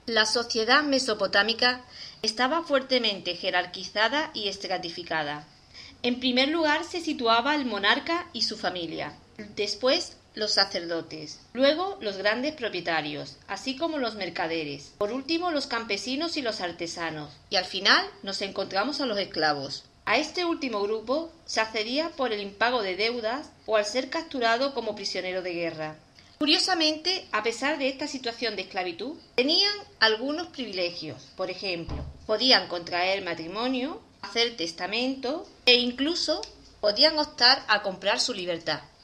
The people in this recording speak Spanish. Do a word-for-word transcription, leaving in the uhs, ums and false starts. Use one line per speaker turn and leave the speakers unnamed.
La sociedad mesopotámica estaba fuertemente jerarquizada y estratificada. En primer lugar se situaba el monarca y su familia, después los sacerdotes, luego los grandes propietarios, así como los mercaderes, por último los campesinos y los artesanos, y al final nos encontramos a los esclavos. A este último grupo se accedía por el impago de deudas o al ser capturado como prisionero de guerra. Curiosamente, a pesar de esta situación de esclavitud, tenían algunos privilegios. Por ejemplo, podían contraer matrimonio, hacer testamento e incluso podían optar a comprar su libertad.